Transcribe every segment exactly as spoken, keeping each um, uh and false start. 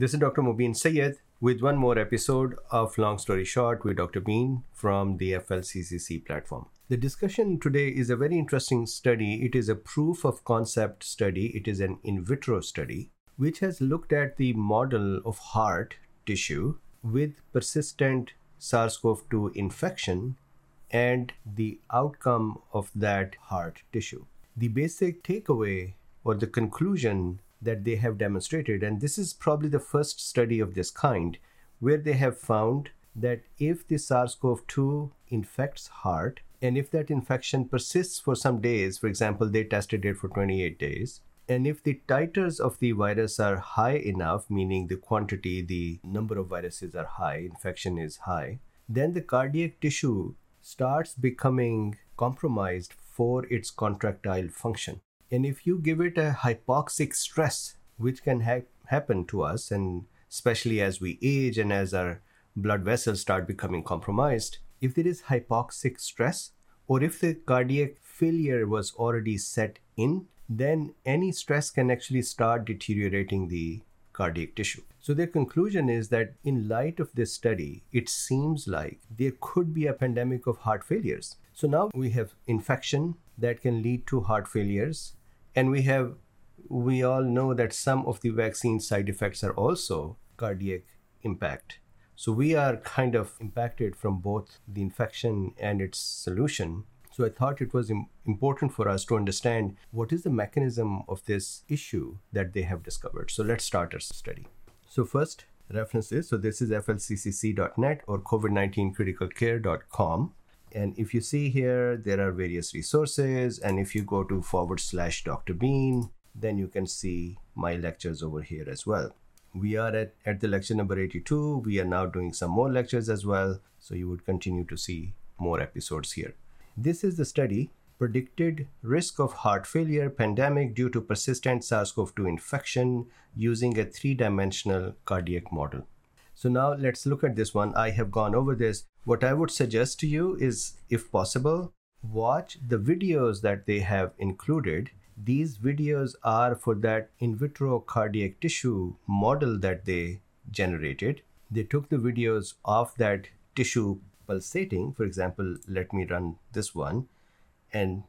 This is Doctor Mubin Sayed with one more episode of Long Story Short with Doctor Bean from the F L C C C platform. The discussion today is a very interesting study. It is a proof of concept study. It is an in vitro study which has looked at the model of heart tissue with persistent SARS-CoV two infection and the outcome of that heart tissue. The basic takeaway or the conclusion that they have demonstrated, and this is probably the first study of this kind, where they have found that if the SARS-CoV two infects heart, and if that infection persists for some days, for example, they tested it for twenty-eight days, and if the titers of the virus are high enough, meaning the quantity, the number of viruses are high, infection is high, then the cardiac tissue starts becoming compromised for its contractile function. And if you give it a hypoxic stress, which can ha- happen to us, and especially as we age and as our blood vessels start becoming compromised, if there is hypoxic stress, or if the cardiac failure was already set in, then any stress can actually start deteriorating the cardiac tissue. So their conclusion is that in light of this study, it seems like there could be a pandemic of heart failures. So now we have infection that can lead to heart failures. And we have, we all know that some of the vaccine side effects are also cardiac impact. So we are kind of impacted from both the infection and its solution. So I thought it was im- important for us to understand what is the mechanism of this issue that they have discovered. So let's start our study. So first, references. So this is F L C C C dot net or COVID nineteen critical care dot com. And if you see here, there are various resources. And if you go to forward slash Doctor Bean, then you can see my lectures over here as well. We are at, at the lecture number eighty-two. We are now doing some more lectures as well. So you would continue to see more episodes here. This is the study, predicted risk of heart failure pandemic due to persistent SARS-CoV two infection using a three-dimensional cardiac model. So now let's look at this one. I have gone over this. What I would suggest to you is, if possible, watch the videos that they have included. These videos are for that in vitro cardiac tissue model that they generated. They took the videos of that tissue pulsating. For example, let me run this one. And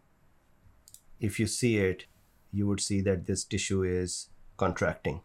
if you see it, you would see that this tissue is contracting.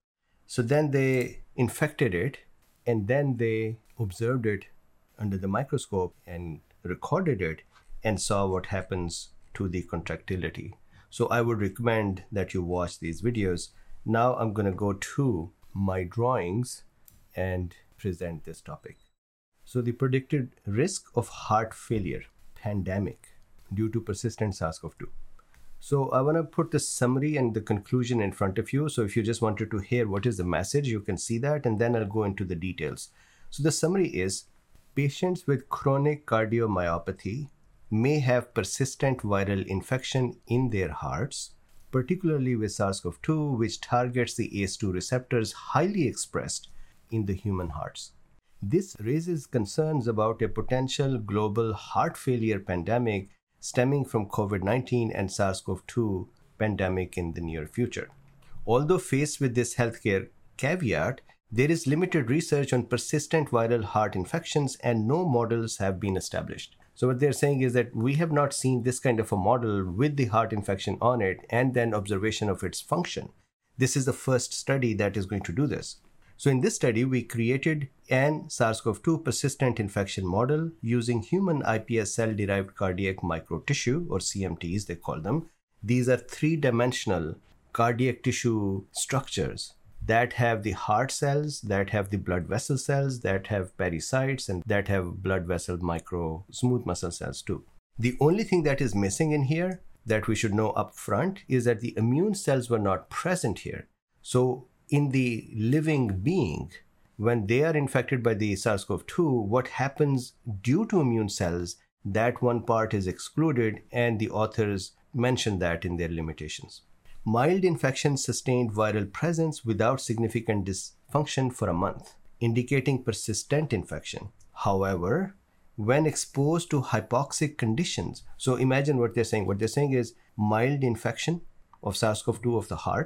So then they infected it, and then they observed it under the microscope and recorded it and saw what happens to the contractility. So I would recommend that you watch these videos. Now I'm going to go to my drawings and present this topic. So the predicted risk of heart failure pandemic due to persistent SARS-CoV two. So I want to put the summary and the conclusion in front of you. So if you just wanted to hear what is the message, you can see that, and then I'll go into the details. So the summary is, patients with chronic cardiomyopathy may have persistent viral infection in their hearts, particularly with SARS-CoV two, which targets the A C E two receptors highly expressed in the human hearts. This raises concerns about a potential global heart failure pandemic stemming from COVID nineteen and SARS-CoV two pandemic in the near future. Although faced with this healthcare caveat, there is limited research on persistent viral heart infections and no models have been established. So what they're saying is that we have not seen this kind of a model with the heart infection on it and then observation of its function. This is the first study that is going to do this. So in this study, we created an SARS-CoV two persistent infection model using human iPS cell-derived cardiac microtissue, or C M Ts they call them. These are three-dimensional cardiac tissue structures that have the heart cells, that have the blood vessel cells, that have pericytes, and that have blood vessel micro smooth muscle cells too. The only thing that is missing in here that we should know up front is that the immune cells were not present here. So in the living being, when they are infected by the SARS-CoV two, what happens due to immune cells, that one part is excluded, and the authors mention that in their limitations. Mild infection sustained viral presence without significant dysfunction for a month, indicating persistent infection. However, when exposed to hypoxic conditions, so imagine what they're saying. What they're saying is mild infection of SARS-CoV two of the heart,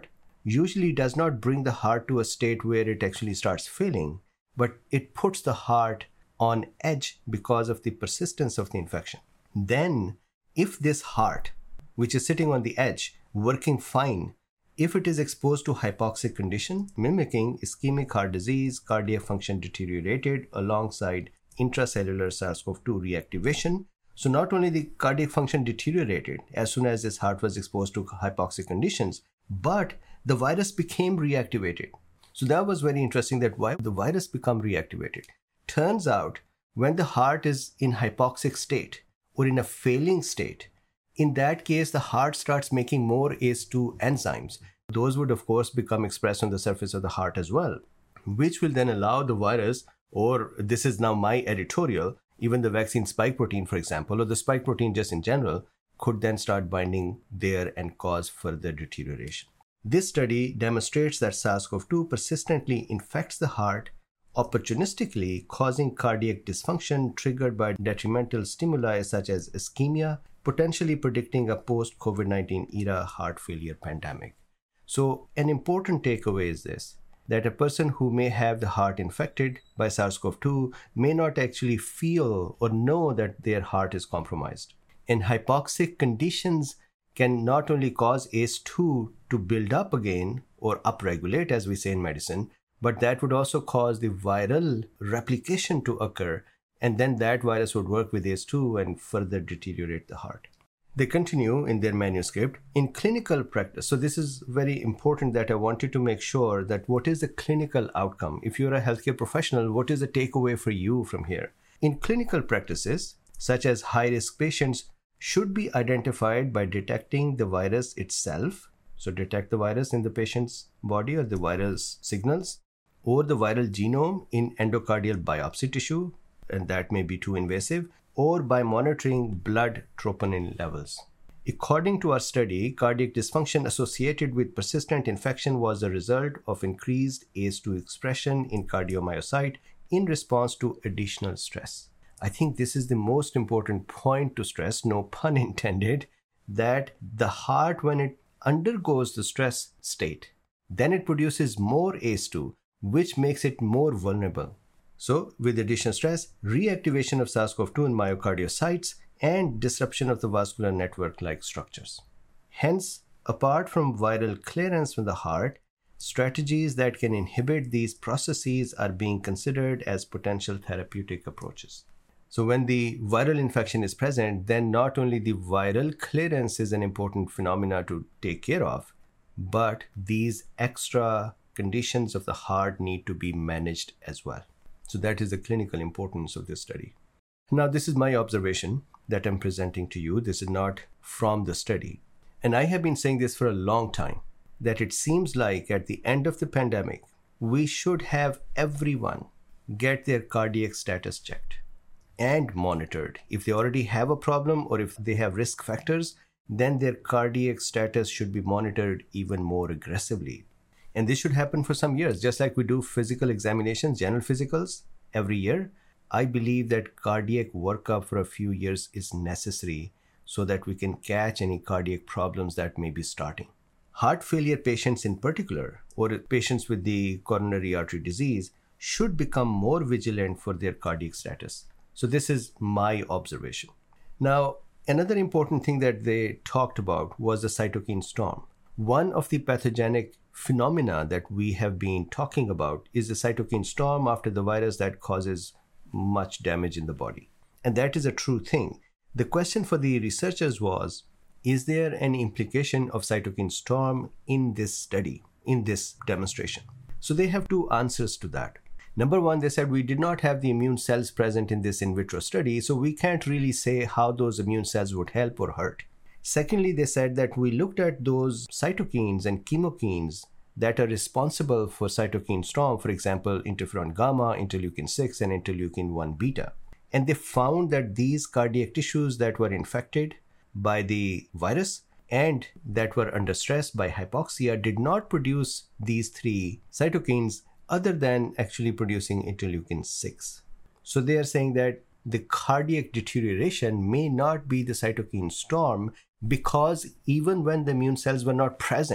usually does not bring the heart to a state where it actually starts failing, but it puts the heart on edge because of the persistence of the infection. Then, if this heart, which is sitting on the edge, working fine, if it is exposed to hypoxic condition, mimicking ischemic heart disease, cardiac function deteriorated alongside intracellular SARS-C o V two reactivation. So not only the cardiac function deteriorated as soon as this heart was exposed to hypoxic conditions, but the virus became reactivated. So that was very interesting, that why the virus become reactivated. Turns out when the heart is in hypoxic state or in a failing state, in that case, the heart starts making more A C E two enzymes. Those would, of course, become expressed on the surface of the heart as well, which will then allow the virus, or this is now my editorial, even the vaccine spike protein, for example, or the spike protein just in general, could then start binding there and cause further deterioration. This study demonstrates that SARS-C o V two persistently infects the heart, opportunistically causing cardiac dysfunction triggered by detrimental stimuli such as ischemia, potentially predicting a post-COVID nineteen era heart failure pandemic. So an important takeaway is this, that a person who may have the heart infected by SARS-C o V two may not actually feel or know that their heart is compromised. And hypoxic conditions can not only cause A C E two to build up again or upregulate, as we say in medicine, but that would also cause the viral replication to occur, and then that virus would work with A C E two and further deteriorate the heart. They continue in their manuscript, in clinical practice. So this is very important, that I wanted to make sure that what is the clinical outcome? If you're a healthcare professional, what is the takeaway for you from here? In clinical practices, such as high-risk patients, should be identified by detecting the virus itself. So detect the virus in the patient's body or the virus signals, or the viral genome in endocardial biopsy tissue, and that may be too invasive, or by monitoring blood troponin levels. According to our study, cardiac dysfunction associated with persistent infection was a result of increased A C E two expression in cardiomyocyte in response to additional stress. I think this is the most important point to stress, no pun intended, that the heart, when it undergoes the stress state, then it produces more A C E two, which makes it more vulnerable. So, with additional stress, reactivation of SARS-C o V two in myocardiocytes and disruption of the vascular network-like structures. Hence, apart from viral clearance from the heart, strategies that can inhibit these processes are being considered as potential therapeutic approaches. So, when the viral infection is present, then not only the viral clearance is an important phenomena to take care of, but these extra conditions of the heart need to be managed as well. So that is the clinical importance of this study. Now, this is my observation that I'm presenting to you. This is not from the study. And I have been saying this for a long time, that it seems like at the end of the pandemic, we should have everyone get their cardiac status checked and monitored. If they already have a problem or if they have risk factors, then their cardiac status should be monitored even more aggressively. And this should happen for some years, just like we do physical examinations, general physicals, every year. I believe that cardiac workup for a few years is necessary so that we can catch any cardiac problems that may be starting. Heart failure patients in particular, or patients with the coronary artery disease, should become more vigilant for their cardiac status. So this is my observation. Now, another important thing that they talked about was the cytokine storm. One of the pathogenic phenomena that we have been talking about is the cytokine storm after the virus that causes much damage in the body. And that is a true thing. The question for the researchers was, is there any implication of cytokine storm in this study, in this demonstration? So they have two answers to that. Number one, they said we did not have the immune cells present in this in vitro study, so we can't really say how those immune cells would help or hurt. Secondly, they said that we looked at those cytokines and chemokines that are responsible for cytokine storm, for example, interferon gamma, interleukin six, and interleukin one beta. And they found that these cardiac tissues that were infected by the virus and that were under stress by hypoxia did not produce these three cytokines other than actually producing interleukin six. So they are saying that the cardiac deterioration may not be the cytokine storm, because even when the immune cells were not present,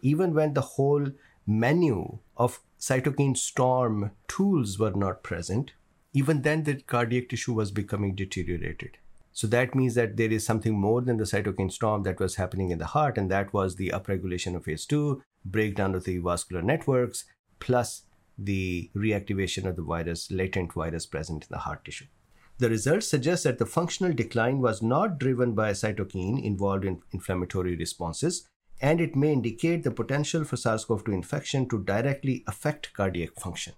even when the whole menu of cytokine storm tools were not present, even then the cardiac tissue was becoming deteriorated. So that means that there is something more than the cytokine storm that was happening in the heart, and that was the upregulation of A C E two, breakdown of the vascular networks, plus the reactivation of the virus, latent virus present in the heart tissue. The results suggest that the functional decline was not driven by a cytokine involved in inflammatory responses, and it may indicate the potential for SARS-C o V two infection to directly affect cardiac function.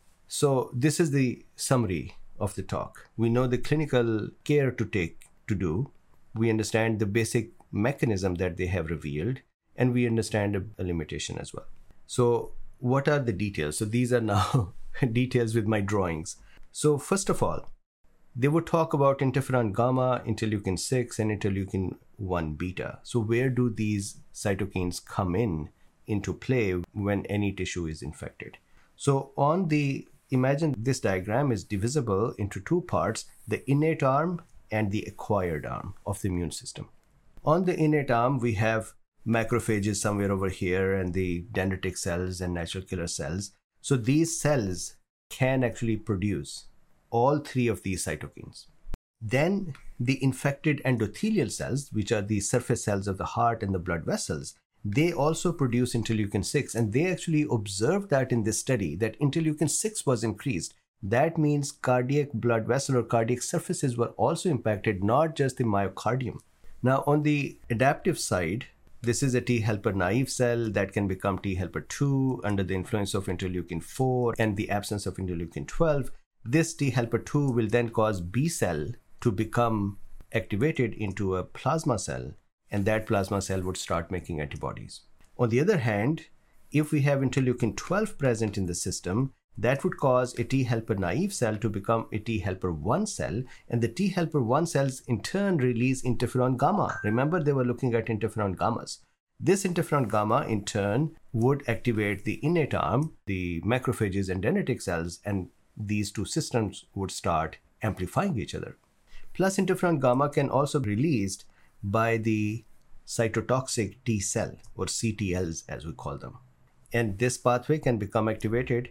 So this is the summary of the talk. We know the clinical care to take to do. We understand the basic mechanism that they have revealed, and we understand a, a limitation as well. So what are the details? So these are now details with my drawings. So first of all, they would talk about interferon gamma, interleukin six, and interleukin one beta. So where do these cytokines come in into play when any tissue is infected? So on the, imagine this diagram is divisible into two parts, the innate arm and the acquired arm of the immune system. On the innate arm, we have macrophages somewhere over here and the dendritic cells and natural killer cells. So these cells can actually produce all three of these cytokines. Then the infected endothelial cells, which are the surface cells of the heart and the blood vessels, they also produce interleukin six, and they actually observed that in this study that interleukin six was increased. That means cardiac blood vessel or cardiac surfaces were also impacted, not just the myocardium. Now on the adaptive side, this is a T helper naive cell that can become T helper two under the influence of interleukin four and the absence of interleukin twelve. This T helper two will then cause B cell to become activated into a plasma cell, and that plasma cell would start making antibodies. On the other hand, if we have interleukin twelve present in the system, that would cause a T helper naive cell to become a T helper one cell, and the T helper one cells in turn release interferon gamma. Remember, they were looking at interferon gammas. This interferon gamma in turn would activate the innate arm, the macrophages and dendritic cells, and these two systems would start amplifying each other. Plus, interferon gamma can also be released by the cytotoxic T cell, or C T Ls as we call them. And this pathway can become activated.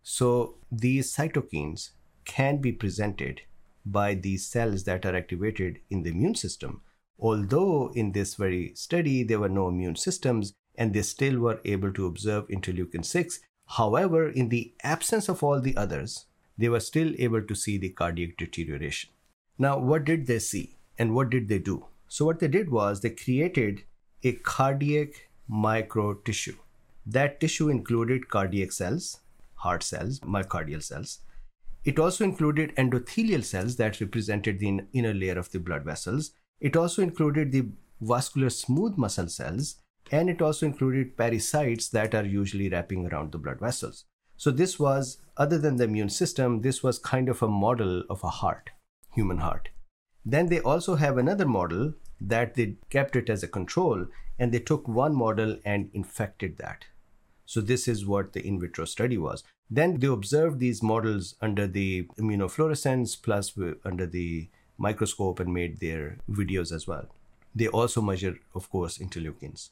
So these cytokines can be presented by these cells that are activated in the immune system. Although in this very study, there were no immune systems and they still were able to observe interleukin six. However, in the absence of all the others, they were still able to see the cardiac deterioration. Now, what did they see and what did they do? So what they did was they created a cardiac micro tissue. That tissue included cardiac cells, heart cells, myocardial cells. It also included endothelial cells that represented the inner layer of the blood vessels. It also included the vascular smooth muscle cells, and it also included pericytes that are usually wrapping around the blood vessels. So this was, other than the immune system, this was kind of a model of a heart, human heart. Then they also have another model that they kept it as a control, and they took one model and infected that. So this is what the in vitro study was. Then they observed these models under the immunofluorescence plus under the microscope and made their videos as well. They also measured, of course, interleukins.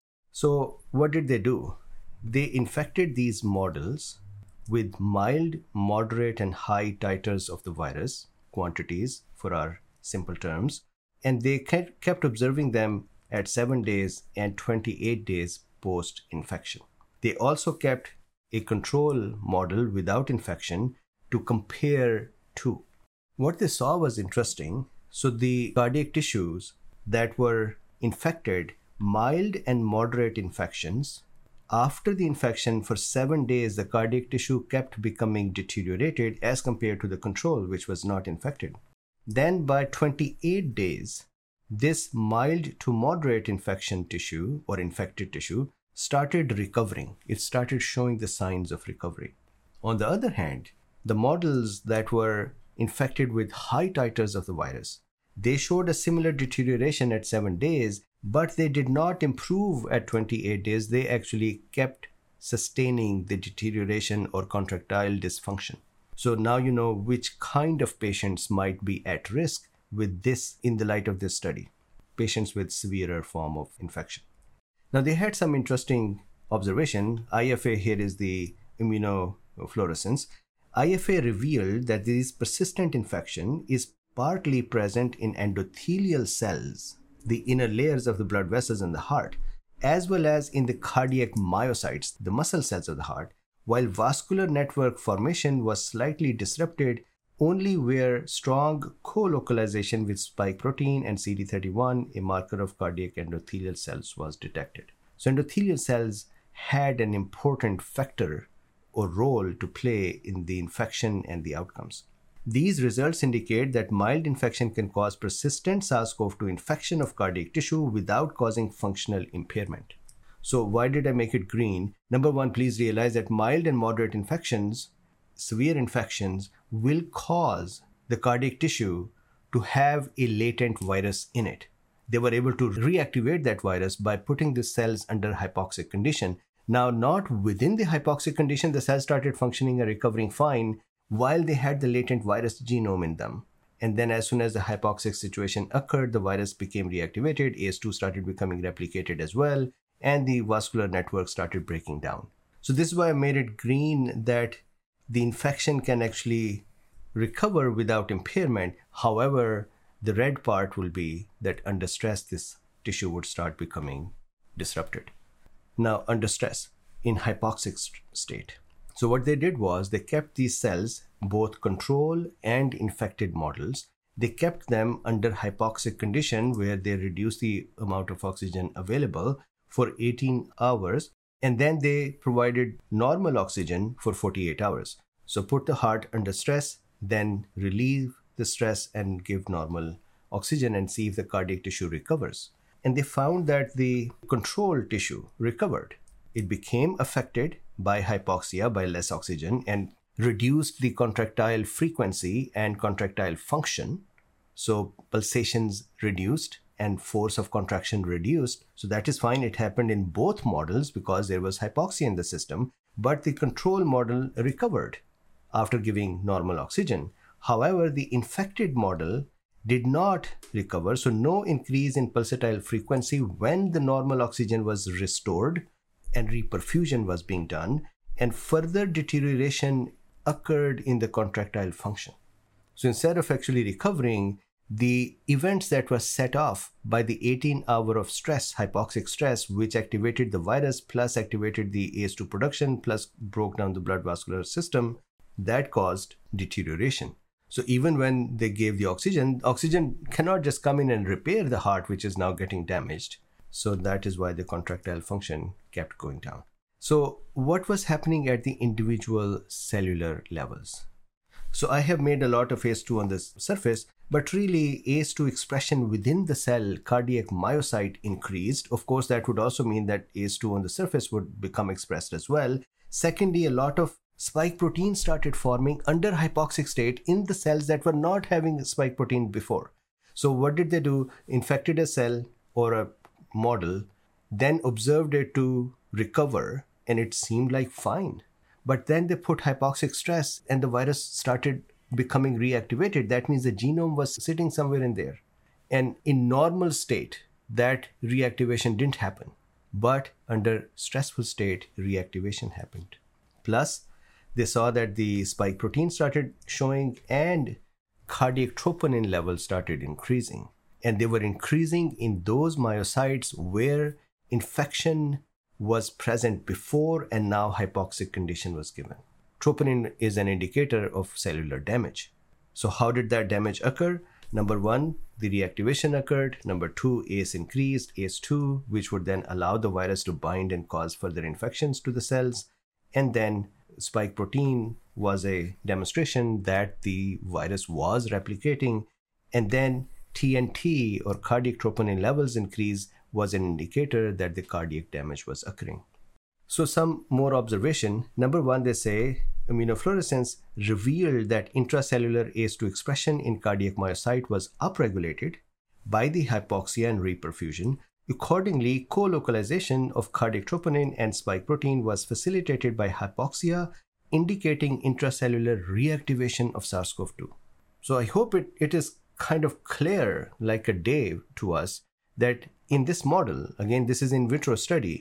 So what did they do? They infected these models with mild, moderate, and high titers of the virus, quantities for our simple terms, and they kept observing them at seven days and twenty-eight days post-infection. They also kept a control model without infection to compare to. What they saw was interesting. So the cardiac tissues that were infected, mild and moderate infections, after the infection for seven days, the cardiac tissue kept becoming deteriorated as compared to the control, which was not infected. Then by twenty-eight days, this mild to moderate infection tissue or infected tissue started recovering. It started showing the signs of recovery. On the other hand, the models that were infected with high titers of the virus, they showed a similar deterioration at seven days, but they did not improve at twenty-eight days. They actually kept sustaining the deterioration or contractile dysfunction. So now you know which kind of patients might be at risk with this in the light of this study, patients with severer form of infection. Now they had some interesting observation, I F A here is the immunofluorescence, I F A revealed that this persistent infection is partly present in endothelial cells, the inner layers of the blood vessels in the heart, as well as in the cardiac myocytes, the muscle cells of the heart, while vascular network formation was slightly disrupted only where strong co-localization with spike protein and C D thirty-one, a marker of cardiac endothelial cells, was detected. So endothelial cells had an important factor or role to play in the infection and the outcomes. These results indicate that mild infection can cause persistent SARS-C o V two infection of cardiac tissue without causing functional impairment. So why did I make it green? Number one, please realize that mild and moderate infections, severe infections, will cause the cardiac tissue to have a latent virus in it. They were able to reactivate that virus by putting the cells under hypoxic condition. Now, not within the hypoxic condition, the cells started functioning and recovering fine while they had the latent virus genome in them. And then as soon as the hypoxic situation occurred, the virus became reactivated, A C E two started becoming replicated as well, and the vascular network started breaking down. So this is why I made it green, that the infection can actually recover without impairment. However, the red part will be that under stress, this tissue would start becoming disrupted. Now, under stress, in hypoxic st- state. So what they did was they kept these cells, both control and infected models, they kept them under hypoxic condition where they reduced the amount of oxygen available for eighteen hours, and then they provided normal oxygen for forty-eight hours. So put the heart under stress, then relieve the stress and give normal oxygen and see if the cardiac tissue recovers. And they found that the control tissue recovered. It became affected by hypoxia, by less oxygen, and reduced the contractile frequency and contractile function. So pulsations reduced and force of contraction reduced. So that is fine. It happened in both models because there was hypoxia in the system, but the control model recovered after giving normal oxygen. However, the infected model did not recover, so no increase in pulsatile frequency when the normal oxygen was restored and reperfusion was being done, and further deterioration occurred in the contractile function. So instead of actually recovering, the events that were set off by the eighteen hour of stress, hypoxic stress, which activated the virus plus activated the A C E two production plus broke down the blood vascular system, that caused deterioration. So even when they gave the oxygen, oxygen cannot just come in and repair the heart, which is now getting damaged. So that is why the contractile function kept going down. So what was happening at the individual cellular levels? So I have made a lot of A C E two on this surface, but really A C E two expression within the cell, cardiac myocyte, increased. Of course, that would also mean that A C E two on the surface would become expressed as well. Secondly, a lot of spike protein started forming under hypoxic state in the cells that were not having spike protein before. So what did they do? Infected a cell or a model, then observed it to recover, and it seemed like fine. But then they put hypoxic stress and the virus started becoming reactivated. That means the genome was sitting somewhere in there. And in normal state, that reactivation didn't happen. But under stressful state, reactivation happened. Plus, they saw that the spike protein started showing and cardiac troponin levels started increasing. And they were increasing in those myocytes where infection was present before and now hypoxic condition was given. Troponin is an indicator of cellular damage. So how did that damage occur? Number one, the reactivation occurred. Number two, A C E increased, A C E two, which would then allow the virus to bind and cause further infections to the cells. And then spike protein was a demonstration that the virus was replicating. And then T N T, or cardiac troponin levels increase, was an indicator that the cardiac damage was occurring. So some more observation. Number one, they say immunofluorescence revealed that intracellular A C E two expression in cardiac myocyte was upregulated by the hypoxia and reperfusion. Accordingly, co-localization of cardiac troponin and spike protein was facilitated by hypoxia, indicating intracellular reactivation of SARS-C o V two. So I hope it, it is kind of clear like a day to us that in this model, again, this is in vitro study,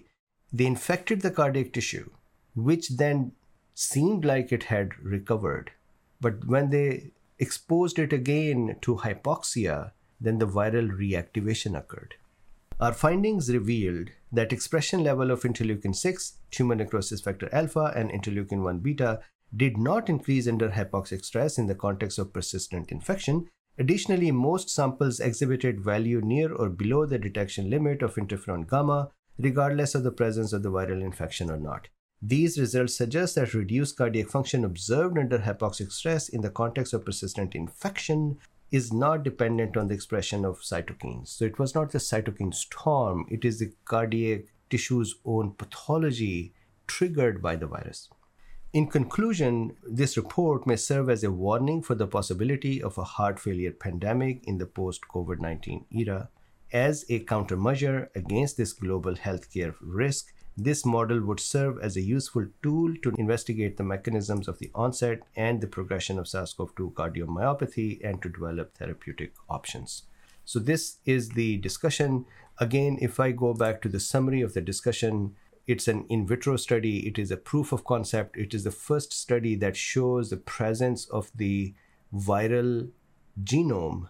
They infected the cardiac tissue, which then seemed like it had recovered. But when they exposed it again to hypoxia, then the viral reactivation occurred. Our findings revealed that expression level of interleukin six, tumor necrosis factor alpha, and interleukin one beta did not increase under hypoxic stress in the context of persistent infection. Additionally, most samples exhibited value near or below the detection limit of interferon gamma, regardless of the presence of the viral infection or not. These results suggest that reduced cardiac function observed under hypoxic stress in the context of persistent infection is not dependent on the expression of cytokines. So it was not the cytokine storm, it is the cardiac tissue's own pathology triggered by the virus. In conclusion, this report may serve as a warning for the possibility of a heart failure pandemic in the post-COVID nineteen era. As a countermeasure against this global healthcare risk, this model would serve as a useful tool to investigate the mechanisms of the onset and the progression of SARS-C o V two cardiomyopathy and to develop therapeutic options. So this is the discussion. Again, if I go back to the summary of the discussion, it's an in vitro study. It is a proof of concept. It is the first study that shows the presence of the viral genome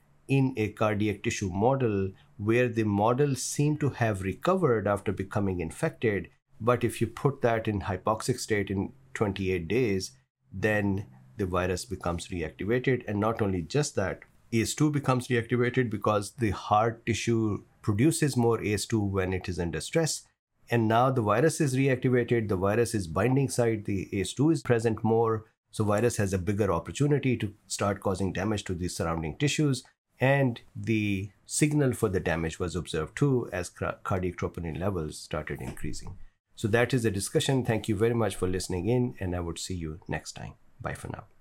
in a cardiac tissue model, where the model seemed to have recovered after becoming infected. But if you put that in hypoxic state in twenty-eight days, then the virus becomes reactivated. And not only just that, A C E two becomes reactivated because the heart tissue produces more A C E two when it is under stress. And now the virus is reactivated, the virus is binding site, the A C E two is present more. So virus has a bigger opportunity to start causing damage to the surrounding tissues. And the signal for the damage was observed too as cardiac troponin levels started increasing. So that is the discussion. Thank you very much for listening in, and I would see you next time. Bye for now.